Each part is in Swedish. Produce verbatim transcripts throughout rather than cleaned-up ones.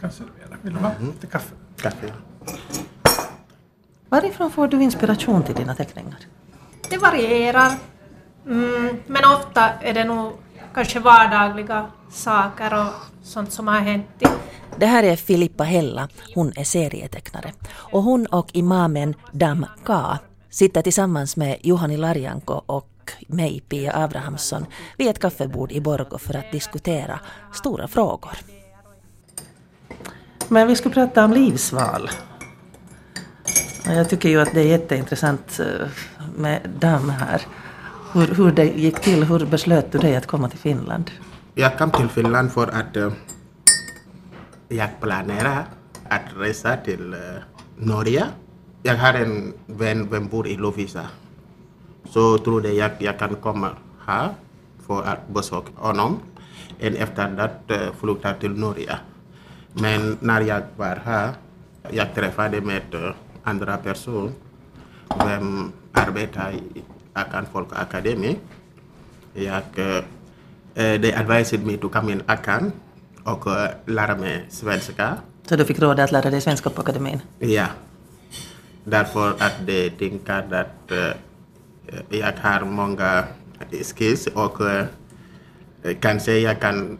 kan servera. Vill du ha mm. lite kaffe? Kaffe. Varifrån får du inspiration till dina teckningar? Det varierar. Mm, men ofta är det nog kanske vardagliga saker och sånt som har hänt. Det här är Filippa Hella, hon är serietecknare. Och hon och imamen Dam Ka sitter tillsammans med Juhani Larjanko och mig, Pia Abrahamsson, vid ett kaffebord i Borgå för att diskutera stora frågor. Men vi ska prata om livsval. Jag tycker ju att det är jätteintressant med Dam här. Hur, hur det gick till, hur beslöt du dig att komma till Finland? Jag kom till Finland för att uh, jag planerar att resa till uh, Norge. Jag har en vän som bor i Lovisa. Så trodde jag att jag kan komma här för att besöka honom. Och efter det uh, flytta till Norge. Men när jag var här, jag träffade med uh, andra personer som arbetar i Akan Folkakademi. Jag, uh, they advised me to come in Akan och uh, lära mig svenska. Så du fick råd att lära dig svenska på akademin? Ja. Därför att de tänker att uh, jag har många skills och uh, kanske jag kan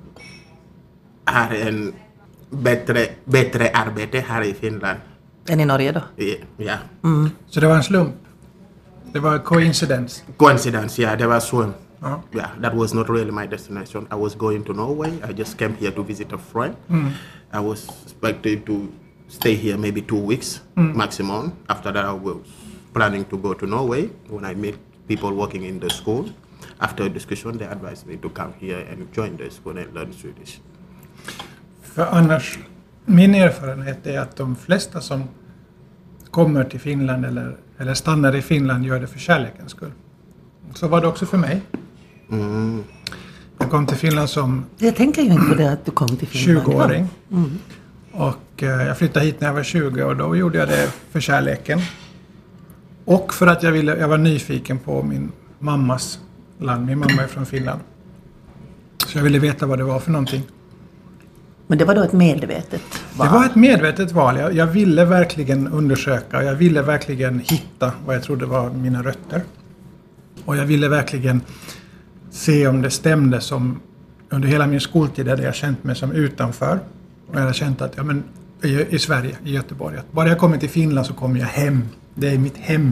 ha en bättre, bättre arbete här i Finland. Än i Norge då? Ja. Mm. Så det var en slump? Det var coincidence? Coincidence, ja. Det var så. Uh-huh. Yeah, that was not really my destination. I was going to Norway. I just came here to visit a friend. Mm. I was expected to stay here maybe two weeks mm. maximum. After that, I was planning to go to Norway when I met people working in the school. After a discussion, they advised me to come here and join the school and learn Swedish. För annars, min erfarenhet är att de flesta som kommer till Finland eller, eller stannar i Finland gör det för kärlekens skull. Så var det också för mig. Mm. Jag kom till Finland som jag tänker ju inte på det att du kom till Finland. tjugoåring. Mm. Och eh, jag flyttade hit när jag var tjugo och då gjorde jag det för kärleken. Och för att jag, ville, jag var nyfiken på min mammas land. Min mamma är från Finland. Så jag ville veta vad det var för någonting. Men det var då ett medvetet val? Det var ett medvetet val. Jag, jag ville verkligen undersöka. Jag ville verkligen hitta vad jag trodde var mina rötter. Och jag ville verkligen se om det stämde som under hela min skoltid hade jag känt mig som utanför. Och jag hade känt att ja, men, i, i Sverige, i Göteborg, att bara jag kommer till Finland så kommer jag hem. Det är mitt hem.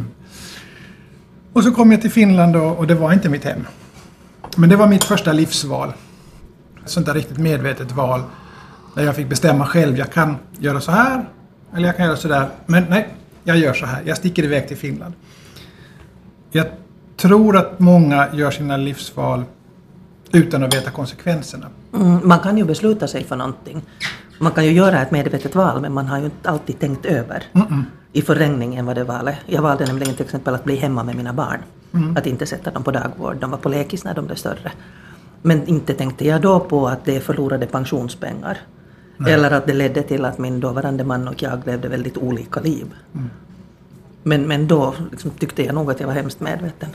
Och så kom jag till Finland och, och det var inte mitt hem. Men det var mitt första livsval. Ett sånt där riktigt medvetet val. Där jag fick bestämma själv. Jag kan göra så här. Eller jag kan göra så där. Men nej, jag gör så här. Jag sticker iväg till Finland. Jag tror att många gör sina livsval utan att veta konsekvenserna. Mm, man kan ju besluta sig för någonting. Man kan ju göra ett medvetet val, men man har ju inte alltid tänkt över Mm-mm. i förlängningen vad det valet. Jag valde nämligen till exempel att bli hemma med mina barn. Mm. Att inte sätta dem på dagvård. De var på lekis när de blev större. Men inte tänkte jag då på att det förlorade pensionspengar. Nej. Eller att det ledde till att min dåvarande man och jag levde väldigt olika liv. Mm. Men, men då liksom, tyckte jag nog att jag var hemskt medveten.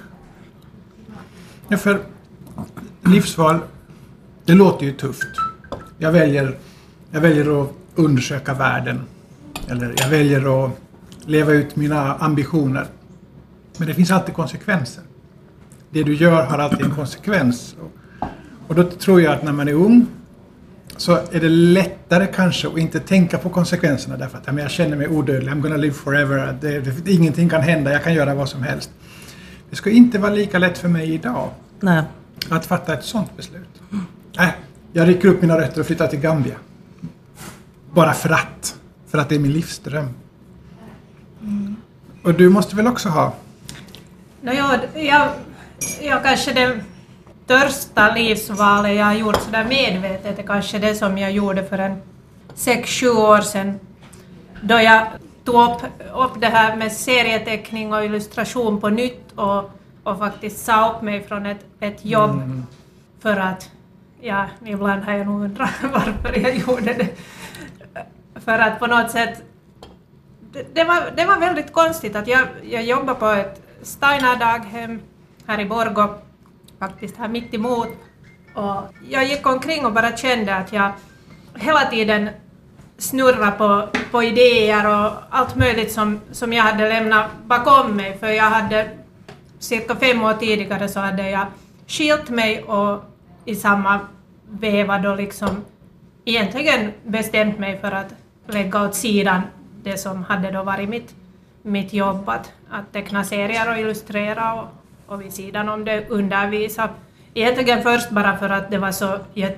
Ja, för livsval, det låter ju tufft. Jag väljer, jag väljer att undersöka världen. Eller jag väljer att leva ut mina ambitioner. Men det finns alltid konsekvenser. Det du gör har alltid en konsekvens. Och då tror jag att när man är ung så är det lättare kanske att inte tänka på konsekvenserna. Därför att ja, men jag känner mig odödlig. I'm gonna live forever. Det, det, ingenting kan hända. Jag kan göra vad som helst. Det ska inte vara lika lätt för mig idag. Nej. Att fatta ett sånt beslut. Mm. Nej, jag rycker upp mina rötter och flyttar till Gambia. Bara för att. För att det är min livsdröm. Mm. Och du måste väl också ha? No, jag, jag, jag kanske det största livsvalet jag har gjort sådär medvetet är kanske det som jag gjorde för en sex sju år sedan. Då jag tog upp, upp det här med serieteckning och illustration på nytt och, och faktiskt sa upp mig från ett, ett jobb mm. för att, ja, ibland har jag nog undrat varför jag gjorde det. För att på något sätt, det, det, var, det var väldigt konstigt att jag, jag jobbade på ett Steiner-daghem här i Borgå, faktiskt här mitt emot. Och jag gick omkring och bara kände att jag hela tiden snurra på, på idéer och allt möjligt som, som jag hade lämnat bakom mig. För jag hade cirka fem år tidigare så hade jag skilt mig och i samma veva då liksom egentligen bestämt mig för att lägga åt sidan det som hade då varit mitt, mitt jobb, att, att teckna serier och illustrera och, och vid sidan om det undervisa. Egentligen först bara för att det var så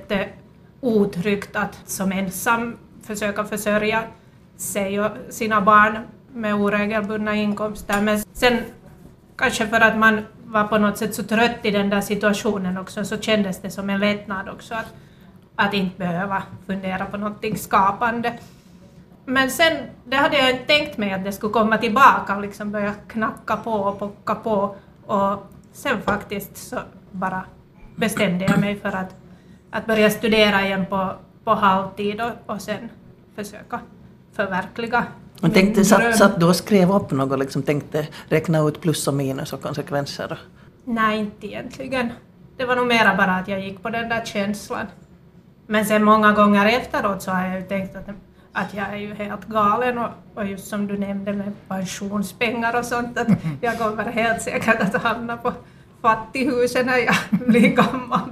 jätteotryggt att som ensam försöka försörja sig och sina barn med oregelbundna inkomster. Men sen kanske för att man var på något sätt så trött i den där situationen också, så kändes det som en lättnad också att, att inte behöva fundera på någonting skapande. Men sen, det hade jag inte tänkt mig att det skulle komma tillbaka och liksom börja knacka på och pocka på. Och sen faktiskt så bara bestämde jag mig för att, att börja studera igen på, på halvtid och, och sen försöka förverkliga. Och tänkte, satt, satt du och skrev upp något, liksom tänkte räkna ut plus och minus och konsekvenser? Nej, inte egentligen. Det var nog mera bara att jag gick på den där känslan. Men sen många gånger efteråt så har jag ju tänkt att, att jag är ju helt galen och, och just som du nämnde med pensionspengar och sånt, att jag kommer helt säkert att hamna på fattighuset när jag blir gammal.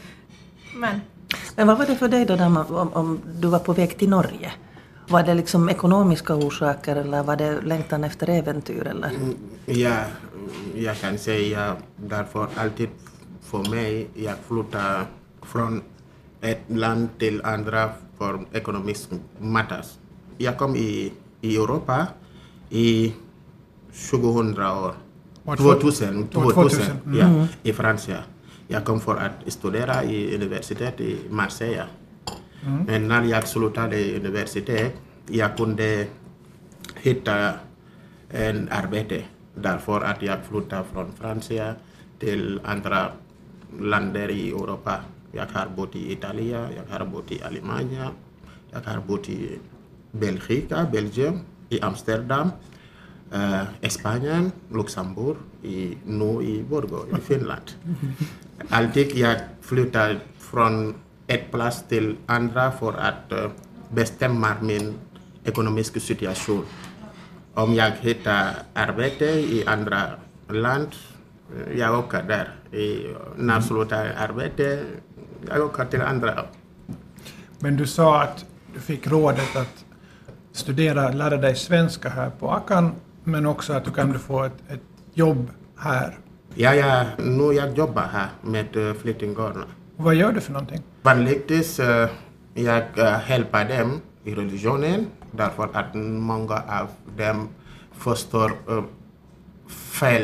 Men, Men vad var det för dig då där, om, om du var på väg till Norge? Var det liksom ekonomiska orsaker eller var det längtan efter äventyr? Eller? Ja, jag kan säga därför alltid för mig, jag flyttar från ett land till andra för ekonomisk matters. Jag kom i, i Europa i tjugohundra år. tvåtusen, tvåtusen, ja, mm. i Frankrike. Jag kom för att studera i universitet i Marseille. Mm. Men när jag slutade universitet, jag kunde hitta en arbete därför att jag flyttade från Frankrike till andra länder i Europa. Jag har bott i Italien, jag har bott i Alemania, jag har bott i Belgien, Belgien, i Amsterdam, eh, Spanien, Luxemburg, i, nu i Borgå, i Finland. Alltid jag flyttade från ett plats till andra för att uh, bestämma min ekonomiska situation. Om jag hittar arbete i andra land, jag åker där. I, när jag slutar arbete, jag åker till andra. Men du sa att du fick rådet att studera, lära dig svenska här på Akan, men också att du kan få ett, ett jobb här. Ja, ja, nu jag jobbar här med uh, flyktingarna. Vad gör du för någonting? Vanligtvis uh, jag uh, hjälper dem i religionen därför att många av dem förstår uh, fel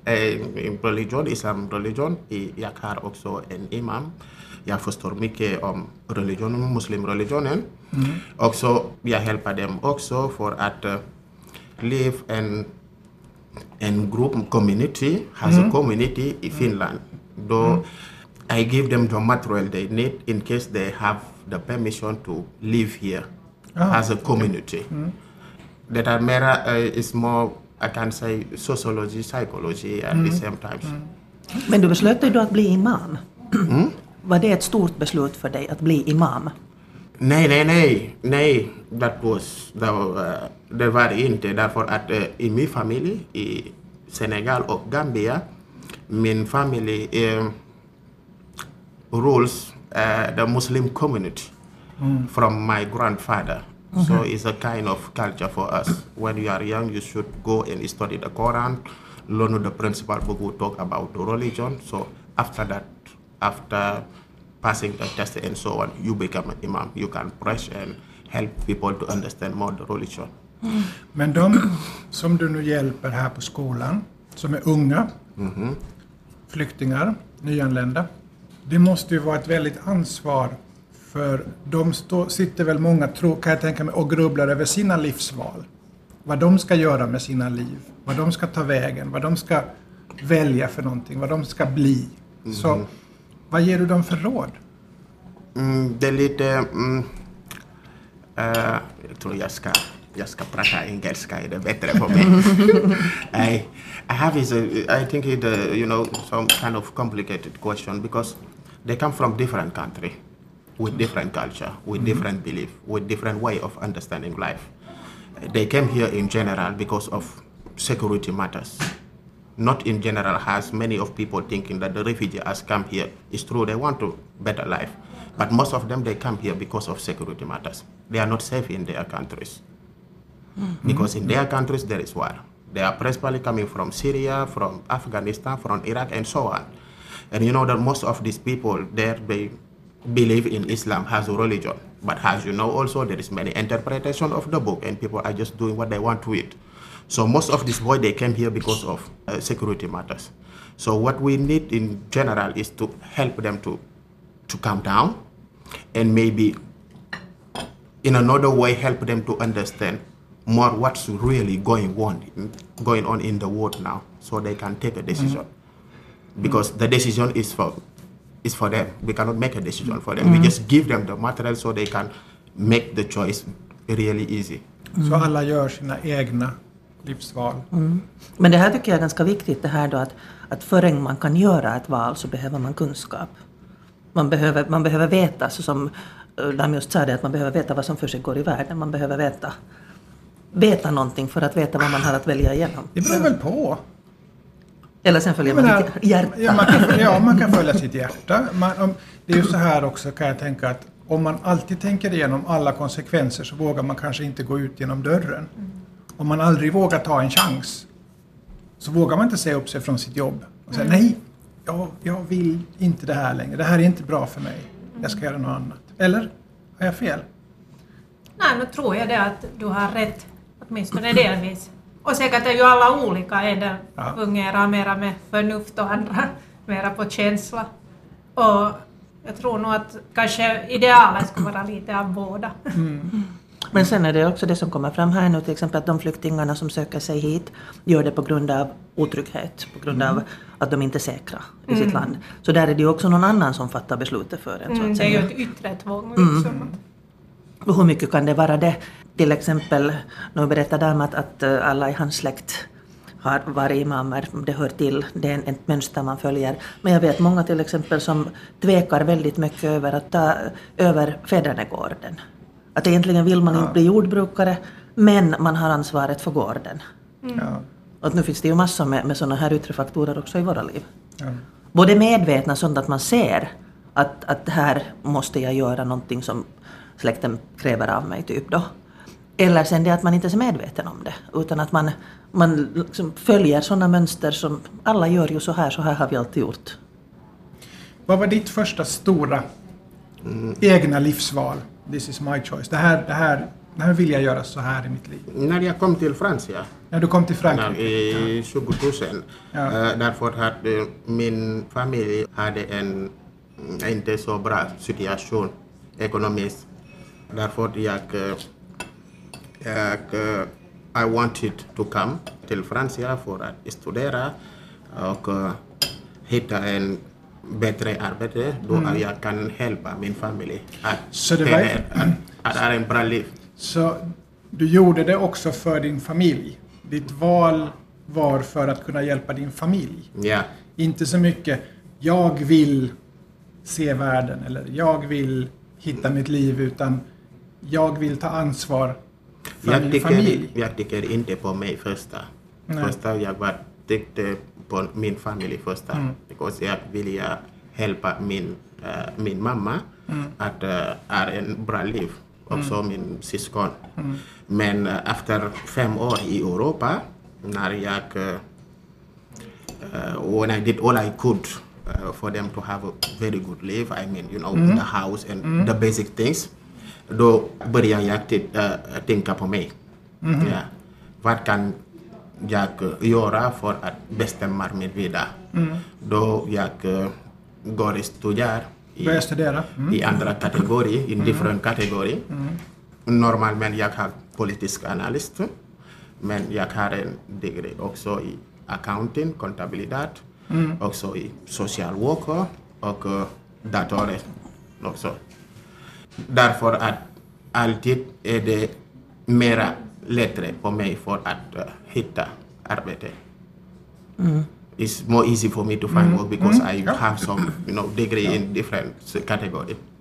i religion, islam religion. Jag har också en imam. Jag förstår mycket om religion, muslimreligionen. Mm. Också jag hjälper dem också för att uh, live en en group community has mm. a community in Finland. Though mm. I give them the material they need in case they have the permission to live here oh. as a community. Mm. That are mera uh, is more, I can say, sociology, psychology at mm. the same time. Mm. Men du beslöt dig då att bli imam. Mm? Var det ett stort beslut för dig att bli imam? Nej, nej, nej, nej. That was, that, uh, det var inte därför att uh, i min familj i Senegal och Gambia, min familj uh, rules uh, the Muslim community mm. from my grandfather. Mm-hmm. So it's a kind of culture for us. When you are young, you should go and study the Quran, learn the principal book will talk about the religion. So after that, after passing the test and so on, you become an imam. You can preach and help people to understand more the religion. Mm. Men de som du nu hjälper här på skolan, som är unga, mm-hmm. flyktingar, nyanlända, det måste ju vara ett väldigt ansvar, för de stå, sitter väl många, tro, kan jag tänka mig, och grubblar över sina livsval. Vad de ska göra med sina liv, vad de ska ta vägen, vad de ska välja för någonting, vad de ska bli. Mm-hmm. Så vad ger du dem för råd? Mm, det är lite... Mm, uh, jag tror jag ska, jag ska prata engelska, är det bättre för mig. I, I have is a, I think it, uh, you know, some kind of complicated question because they come from different country. with different culture, with different belief, with different way of understanding life. They came here in general because of security matters. Not in general has many of people thinking that the refugees come here. It's true, they want a better life. But most of them, they come here because of security matters. They are not safe in their countries. Mm-hmm. Because in their countries, there is war. They are principally coming from Syria, from Afghanistan, from Iraq, and so on. And you know that most of these people there, they believe in Islam as a religion. But as you know also, there is many interpretation of the book, and people are just doing what they want to it. So most of these boys, they came here because of uh, security matters. So what we need in general is to help them to, to calm down, and maybe in another way help them to understand more what's really going on, going on in the world now, so they can take a decision. Mm-hmm. Because the decision is for is for them. We cannot make a decision for them. Mm-hmm. We just give them the material so they can make the choice really easy. Mm. Så alla gör sina egna livsval. Mm. Men det här tycker jag är ganska viktigt, det här då att, att förrän man kan göra ett val så behöver man kunskap. Man behöver, man behöver veta, så som de just sa det, att man behöver veta vad som för sig går i världen. Man behöver veta, veta någonting för att veta vad man har att välja igenom. Det beror väl på. Eller sen följer man menar, sitt hjärta. Ja man, kan, ja, man kan följa sitt hjärta. Man, om, det är ju så här också, kan jag tänka, att om man alltid tänker igenom alla konsekvenser så vågar man kanske inte gå ut genom dörren. Mm. Om man aldrig vågar ta en chans så vågar man inte säga upp sig från sitt jobb och säga mm. nej, jag, jag vill inte det här längre. Det här är inte bra för mig. Jag ska göra något annat. Eller? Har jag fel? Nej, nu tror jag det att du har rätt. Åtminstone delvis. Och säkert är ju alla olika. En del ja. fungerar mera med förnuft och andra mera på känsla. Och jag tror nog att kanske idealet ska vara lite av båda. Mm. Men sen är det också det som kommer fram här nu, till exempel att de flyktingarna som söker sig hit gör det på grund av otrygghet, på grund av att de inte är säkra i mm. sitt land. Så där är det ju också någon annan som fattar beslutet för en. Så mm, att det är säga. ju ett yttre tvång. Liksom. Mm. Och hur mycket kan det vara det? Till exempel, nu berättade de att, att alla i hans släkt har varit imamer, det hör till, det är ett mönster man följer. Men jag vet många till exempel som tvekar väldigt mycket över att ta över fädernegården. Att egentligen vill man ja. inte bli jordbrukare, men man har ansvaret för gården. Mm. Ja. Och nu finns det ju massor med, med sådana här yttre faktorer också i våra liv. Ja. Både medvetna sånt att man ser att, att här måste jag göra någonting som släkten kräver av mig typ då. Eller sen det att man inte är så medveten om det, utan att man, man liksom följer sådana mönster som alla gör ju så här, så här har vi alltid gjort. Vad var ditt första stora mm. egna livsval? This is my choice. Det här, det, här, det här vill jag göra så här i mitt liv. När jag kom till Frankrike. När du kom till Frankrike? I tjugo tusen. Ja. Uh, därför hade min familj hade en inte så bra situation ekonomiskt. Därför jag, jag I wanted to come till Frankrike för att studera och uh, hitta en bättre arbete då mm. jag kan hjälpa min familj att, så det var... att, att ha en bra liv. Så du gjorde det också för din familj? Ditt val var för att kunna hjälpa din familj? Ja. Inte så mycket jag vill se världen eller jag vill hitta mitt liv, utan jag vill ta ansvar för jag min tycker, familj. Jag tycker inte på mig första. Nej. Första jag var tyckte på min familj första. Mm. Because jag vill hjälpa min, uh, min mamma mm. att uh, ha en bra liv. Också mm. min syskon. Mm. Men uh, efter fem år i Europa, när jag uh, uh, when I did all I could uh, for them to have a very good life, I mean, you know, mm. the house and mm. the basic things, då började jag uh, tänka på mig. Mm. Yeah. Vad kan jag göra för att bestämma mig vidare? Mm. Då jag uh, går och studerar i, mm. i andra kategorier, i mm. different kategorier. Mm. Normalt men jag har politisk analyst, men jag har en degree också i accounting, kontabilitet, mm. också i social worker och uh, datorer också. Därför att alltid är det mera lättare för mig för att uh, hitta arbete. Mm. It's more easy for me to find mm. work because mm. I have some, you know, degree ja. in different categories.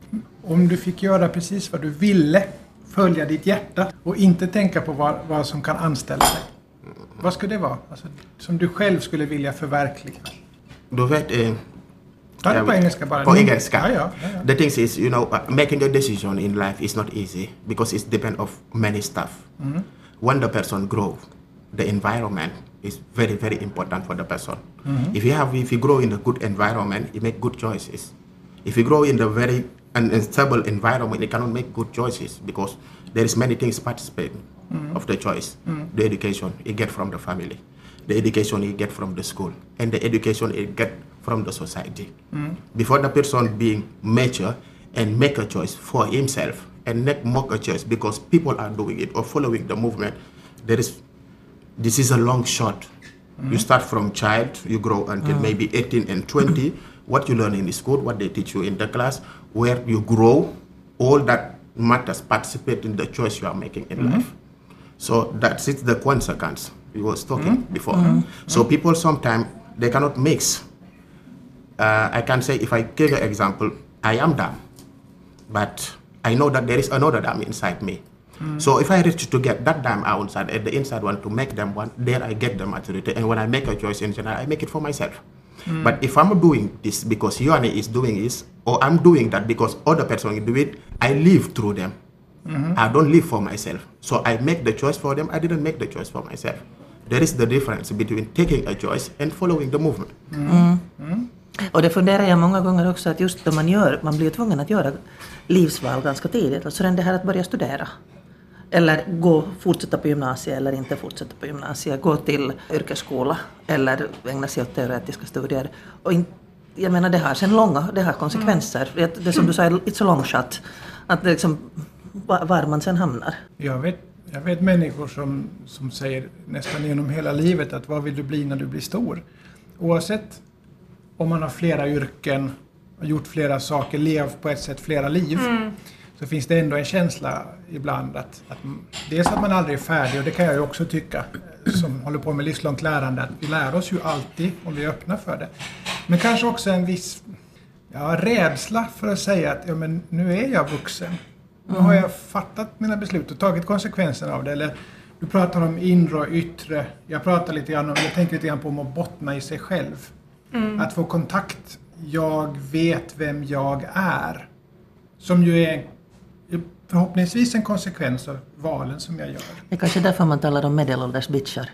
Om du fick göra precis vad du ville, följa ditt hjärta och inte tänka på vad, vad som kan anställa dig. Vad skulle det vara? Alltså, som du själv skulle vilja förverkliga. Du vet, eh, Ta det på engelska bara. På engelska. Ja, ja, ja, ja. The thing is, you know, uh, making a decision in life is not easy because it depends of many stuff. Mm. When the person grows, the environment is very, very important for the person. Mm-hmm. If you have, if you grow in a good environment, you make good choices. If you grow in a very unstable environment, you cannot make good choices because there is many things participating mm-hmm. of the choice. Mm-hmm. The education you get from the family, the education you get from the school, and the education you get from the society. Mm-hmm. Before the person being mature and make a choice for himself and not make a choice because people are doing it or following the movement, there is this is a long shot. Mm-hmm. You start from child, you grow until mm-hmm. maybe eighteen and twenty. What you learn in the school, what they teach you in the class, where you grow, all that matters participate in the choice you are making in mm-hmm. life. So that's it, the consequence we was talking mm-hmm. before. Mm-hmm. So people sometimes, they cannot mix. Uh, I can say, if I give an example, I am dumb, but I know that there is another dam inside me. Mm. So if I reach to get that dam outside and the inside one to make them one, there I get the maturity. And when I make a choice in general, I make it for myself. Mm. But if I'm doing this because Ioanni is doing this, or I'm doing that because other person do it, I live through them. Mm-hmm. I don't live for myself. So I make the choice for them. I didn't make the choice for myself. There is the difference between taking a choice and following the movement. Mm. Mm. Och det funderar jag många gånger också att just då man gör, man blir tvungen att göra livsval ganska tidigt. Alltså det här att börja studera. Eller gå, fortsätta på gymnasiet eller inte fortsätta på gymnasiet. Gå till yrkesskola eller ägna sig åt teoretiska studier. Och in, jag menar det har sen långa, det har konsekvenser. Mm. Det som du sa, it's a long shot. Att det liksom, var man sen hamnar. Jag vet, jag vet människor som, som säger nästan genom hela livet att vad vill du bli när du blir stor? Oavsett om man har flera yrken, har gjort flera saker, levt på ett sätt flera liv. Mm. Så finns det ändå en känsla ibland att, att dels att man aldrig är färdig, och det kan jag ju också tycka som håller på med livslångt lärande, att vi lär oss ju alltid om vi är öppna för det. Men kanske också en viss ja, rädsla för att säga att ja, men nu är jag vuxen. Nu har jag fattat mina beslut och tagit konsekvenserna av det. Eller du pratar om inre och yttre. Jag pratar lite grann om, jag tänker lite grann på om att bottna i sig själv. Mm. Att få kontakt. Jag vet vem jag är. Som ju är förhoppningsvis en konsekvens av valen som jag gör. Det är kanske därför man talar om medelålders bitchar.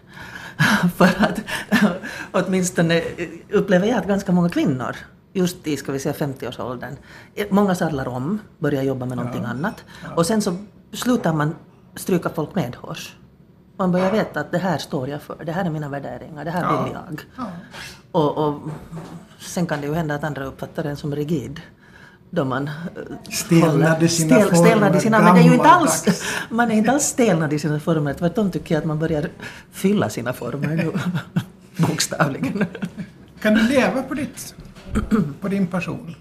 För att åtminstone upplever jag att ganska många kvinnor just i, ska vi säga, femtioårsåldern. Många sadlar om, börjar jobba med någonting ja. annat. Ja. Och sen så slutar man stryka folk medhårs. Man börjar veta att det här står jag för, det här är mina värderingar, det här ja. vill jag. Ja. Och, och sen kan det ju hända att andra uppfattar den som rigid. Då man stelnade sina stel, former. Stelnade sina, men det är ju inte alls, man är inte alls stelnad i sina former. Tvärtom tycker jag att man börjar fylla sina former nu, bokstavligen. Kan du leva på, ditt, på din passion?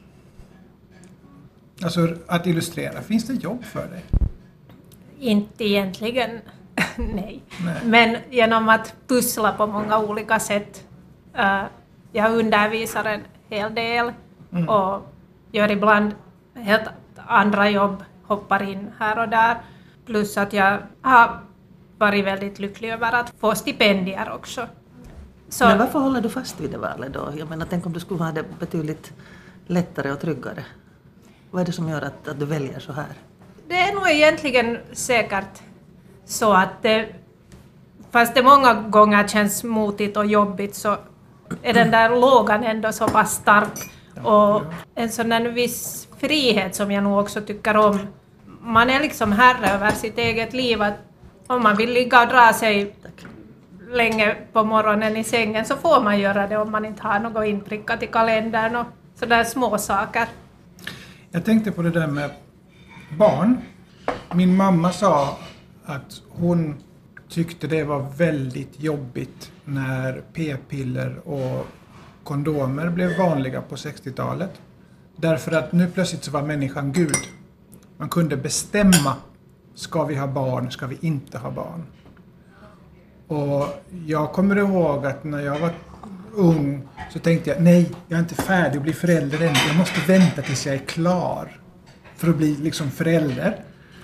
Alltså att illustrera. Finns det jobb för dig? Inte egentligen, nej. nej. Men genom att pussla på många olika sätt. Uh, jag undervisar en hel del mm. och gör ibland helt andra jobb, hoppar in här och där. Plus att jag har varit väldigt lycklig över att få stipendier också. Så, men varför håller du fast vid det valet då? Jag menar, tänk om du skulle ha det betydligt lättare och tryggare. Vad är det som gör att, att du väljer så här? Det är nog egentligen säkert så att det, fast det många gånger känns motigt och jobbigt, så är den där lågan ändå så pass stark. Och en sån där viss frihet som jag nog också tycker om. Man är liksom herre över sitt eget liv. Att om man vill ligga och dra sig länge på morgonen i sängen så får man göra det om man inte har något inprickat i kalendern och sådär små saker. Jag tänkte på det där med barn. Min mamma sa att hon tyckte det var väldigt jobbigt när p-piller och kondomer blev vanliga på sextiotalet. Därför att nu plötsligt så var människan Gud. Man kunde bestämma, ska vi ha barn, ska vi inte ha barn. Och jag kommer ihåg att när jag var ung så tänkte jag, nej, jag är inte färdig att bli förälder än. Jag måste vänta tills jag är klar för att bli liksom förälder.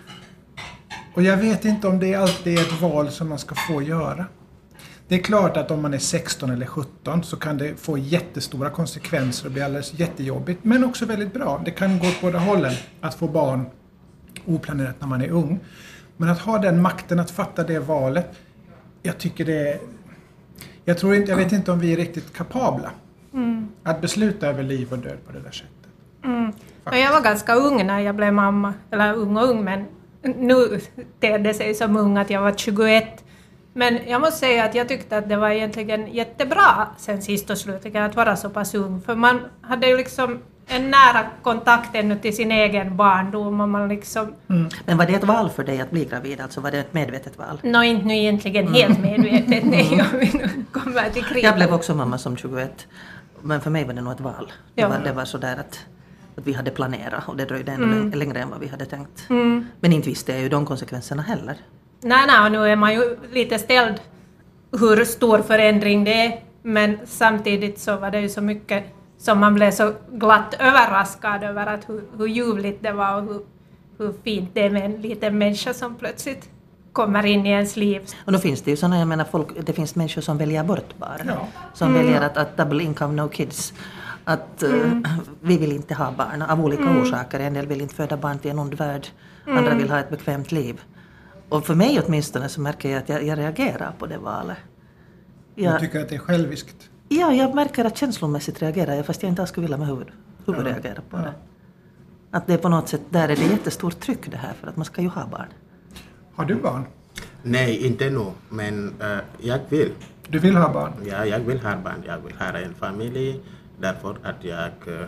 Och jag vet inte om det alltid är ett val som man ska få göra. Det är klart att om man är sexton eller sjutton så kan det få jättestora konsekvenser och bli alldeles jättejobbigt. Men också väldigt bra. Det kan gå åt båda hållen att få barn oplanerat när man är ung. Men att ha den makten att fatta det valet, jag tycker det är... Jag tror inte, jag vet inte om vi är riktigt kapabla mm. att besluta över liv och död på det där sättet. Mm. Jag var ganska ung när jag blev mamma. Eller ung och ung, men nu tedde sig som ung att jag var tjugoett. Men jag måste säga att jag tyckte att det var egentligen jättebra sen sist och slutligen att vara så pass ung. För man hade ju liksom en nära kontakt ännu till sin egen barndom. Och man liksom... Mm. Men var det ett val för dig att bli gravid? Alltså var det ett medvetet val? Nå, inte nu egentligen mm. helt medvetet. Nej, om vi nu kommer till krig. Jag blev också mamma som tjugoett. Men för mig var det nog ett val. Det, ja. var, det var så där att, att vi hade planerat och det dröjde ännu mm. längre än vad vi hade tänkt. Mm. Men inte visste jag ju de konsekvenserna heller. Nej, nej, nu är man ju lite ställd hur stor förändring det är. Men samtidigt så var det ju så mycket som man blev så glatt överraskad över att hur, hur ljuvligt det var och hur, hur fint det är med en liten människa som plötsligt kommer in i ens liv. Och då finns det ju sådana, jag menar, folk, det finns människor som väljer bort barn. Ja. Som mm. väljer att, att double income, no kids. Att mm. uh, vi vill inte ha barn av olika mm. orsaker. En del vill inte föda barn till en ond värld. Mm. Andra vill ha ett bekvämt liv. Och för mig åtminstone så märker jag att jag, jag reagerar på det valet. Jag, du tycker att det är själviskt? Ja, jag märker att känslomässigt reagerar jag fast jag inte alls skulle vilja med huvud, huvud ja. reagera på ja. det. Att det är på något sätt, där är det jättestort tryck det här för att man ska ju ha barn. Har du barn? Nej, inte nu, men uh, jag vill. Du vill ha barn? Ja, jag vill ha barn. Jag vill ha en familj därför att jag, uh,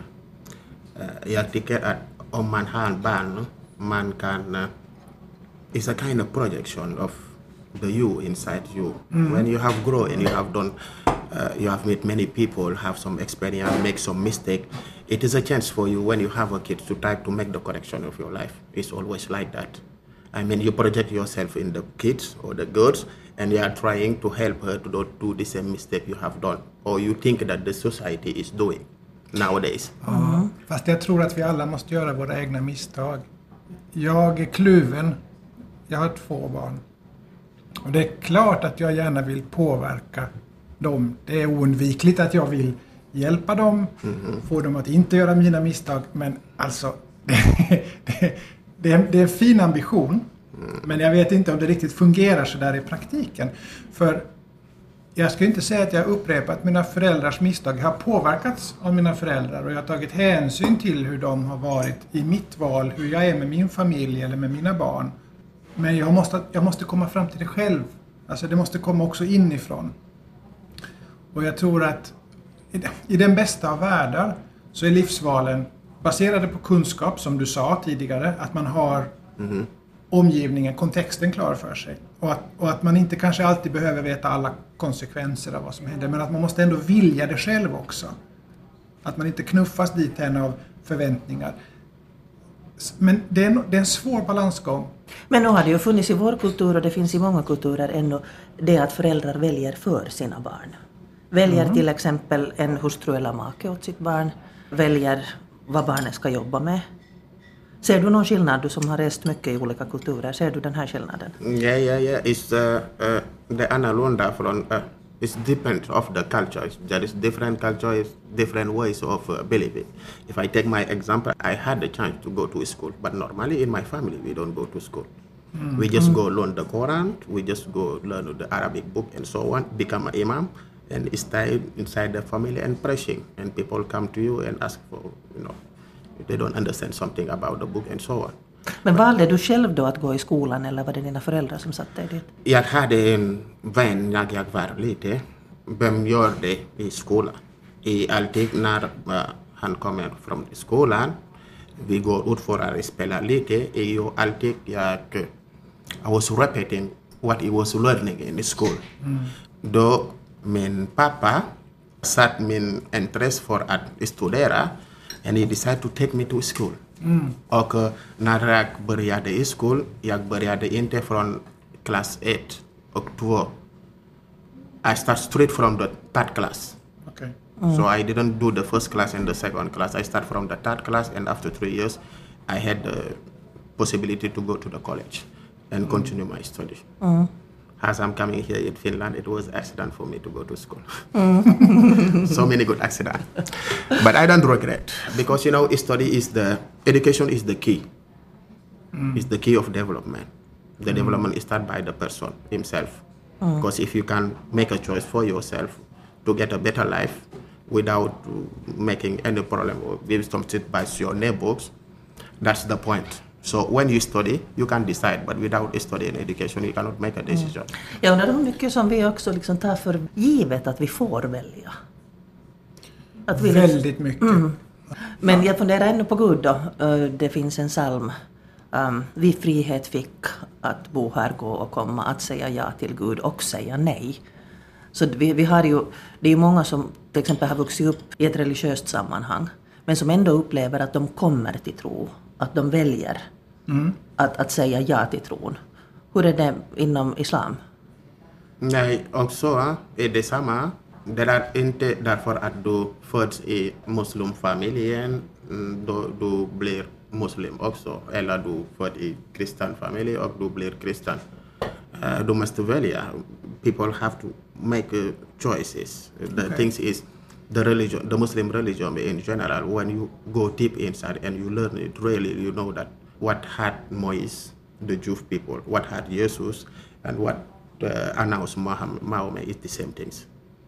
jag tycker att om man har barn, man kan... Uh, it's a kind of projection of the you inside you. Mm. When you have grown and you have done, uh, you have met many people, have some experience, make some mistake. It is a chance for you when you have a kid to try to make the correction of your life. It's always like that. I mean, you project yourself in the kids or the girls and you are trying to help her to not do the same mistake you have done. Or you think that the society is doing nowadays. Mm. Fast jag tror att vi alla måste göra våra egna misstag. Jag är kluven. Jag har två barn. Och det är klart att jag gärna vill påverka dem. Det är oundvikligt att jag vill hjälpa dem. Mm-hmm. Få dem att inte göra mina misstag. Men alltså, det, det, det, är, det är en fin ambition. Mm. Men jag vet inte om det riktigt fungerar så där i praktiken. För jag ska inte säga att jag har upprepat mina föräldrars misstag. Jag har påverkats av mina föräldrar. Och jag har tagit hänsyn till hur de har varit i mitt val. Hur jag är med min familj eller med mina barn. Men jag måste, jag måste komma fram till det själv. Alltså det måste komma också inifrån. Och jag tror att i, i den bästa av världar så är livsvalen baserade på kunskap, som du sa tidigare. Att man har mm-hmm. omgivningen, kontexten klar för sig. Och att, och att man inte kanske alltid behöver veta alla konsekvenser av vad som händer. Men att man måste ändå vilja det själv också. Att man inte knuffas dit än av förväntningar. Men det är, en, det är en svår balansgång. Men nu har det ju funnits i vår kultur och det finns i många kulturer ändå det att föräldrar väljer för sina barn. Väljer mm. till exempel en hustru eller make åt sitt barn. Väljer vad barnet ska jobba med. Ser du någon skillnad, du som har rest mycket i olika kulturer? Ser du den här skillnaden? Ja, ja, ja. It's, uh, uh, det är annorlunda från... Uh, it depends of the culture. There is different cultures, different ways of uh, believing. If I take my example, I had the chance to go to school. But normally in my family, we don't go to school. Mm. We just mm. go learn the Quran. We just go learn the Arabic book and so on. Become an imam. And stay inside the family and preaching. And people come to you and ask for, you know, if they don't understand something about the book and so on. Men valde du själv då att gå i skolan eller var det dina föräldrar som satte dig dit? Jag hade en vän när jag var lite. Vem gör det i skolan? I alltid när uh, han kommer från skolan. Vi går ut för att spela lite. Jag alltid jag, I was repeating what he was learning in the school. Mm. Då min pappa satt min intresse för att studera. And he decided to take me to school. Mm. Och uh, när jag började i skolan, jag började inte från klass ett och två. I start straight from the third class. Okay. Mm. So I didn't do the first class and the second class. I start from the third class and after three years, I had the possibility to go to the college and continue my study. Mm. As I'm coming here in Finland, it was accident for me to go to school. Mm. So many good accidents. But I don't regret, because, you know, study is the, education is the key. Mm. It's the key of development. The mm. development is started by the person himself. Mm. Because if you can make a choice for yourself to get a better life without making any problem or being tempted by your neighbors, that's the point. So when you study, you can decide, but without study and education, you cannot make a decision. Mm. Jag undrar hur mycket som vi också liksom tar för givet att vi får välja. Att vi Väldigt mycket. Mm. Men jag funderar ännu på Gud då. Det finns en psalm. Um, vi frihet fick att bo här, gå och komma, att säga ja till Gud och säga nej. Så vi, vi har ju, det är ju många som till exempel har vuxit upp i ett religiöst sammanhang, men som ändå upplever att de kommer till tro, att de väljer mm. att, att säga ja till tron. Hur är det inom islam? Nej, också är det samma. Det är inte därför att du föds i muslimfamiljen, då du blir muslim också, eller du född i kristen familj och du blir kristen. Uh, du måste välja. People have to make uh, choices. The okay. things is the religion, the Muslim religion in general. When you go deep inside and you learn it, really, you know that what had Moses, the Jewish people, what had Jesus, and what uh, announced Mahomet is the same things.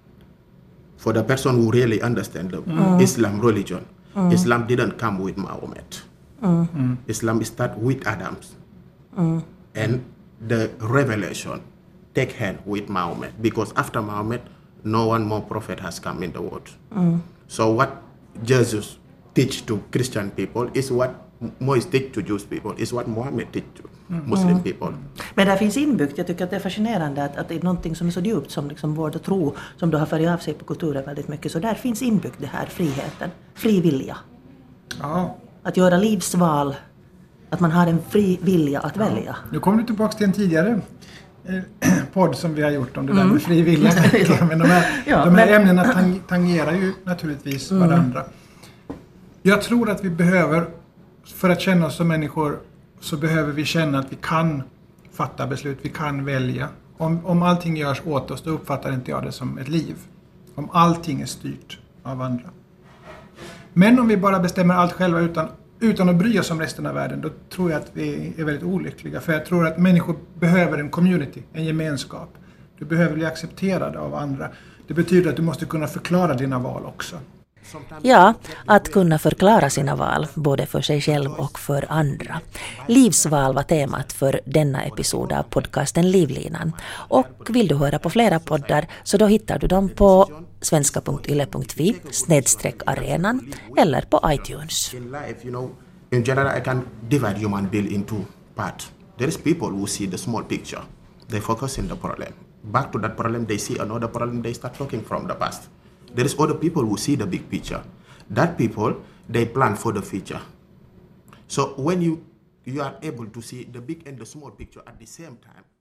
For the person who really understands the mm. Islam religion, mm. Islam didn't come with Mahomet. Mm. Mm. Islam started with Adams. Mm. And the revelation take hand with Mahomet, because after Mahomet, no one more prophet has come in the world. Mm. So what Jesus teach to Christian people is what Moses teach to Jewish people, is what Muhammad teach to Muslim mm. people. Men det finns inbyggt, jag tycker att det är fascinerande att, att det är någonting som är så djupt som liksom vård och tro, som då har färgat av sig på kulturen väldigt mycket. Så där finns inbyggt det här, friheten, fri vilja. Ja. Att göra livsval, att man har en fri vilja att ja. välja. Nu kommer du tillbaka till en tidigare eh, podd som vi har gjort om det mm. där med fri vilja. Men de här, ja, de här men... ämnena tang- tangerar ju naturligtvis mm. varandra. Jag tror att vi behöver, för att känna oss som människor, så behöver vi känna att vi kan fatta beslut, vi kan välja. Om, om allting görs åt oss, då uppfattar inte jag det som ett liv. Om allting är styrt av andra. Men om vi bara bestämmer allt själva utan, utan att bry oss om resten av världen, då tror jag att vi är väldigt olyckliga. För jag tror att människor behöver en community, en gemenskap. Du behöver bli accepterad av andra. Det betyder att du måste kunna förklara dina val också. Ja, att kunna förklara sina val, både för sig själv och för andra. Livsval var temat för denna episod av podcasten Livlinan. Och vill du höra på flera poddar, så då hittar du dem på svenska punkt yle punkt fi snedstreck arenan eller på iTunes. In life, you know, in general, I can divide human being into parts. There is people who see the small picture. They focus on the problem. Back to that problem, they see another problem, they start talking from the past. There is other people who see the big picture. That people, they plan for the future. So when you you are able to see the big and the small picture at the same time,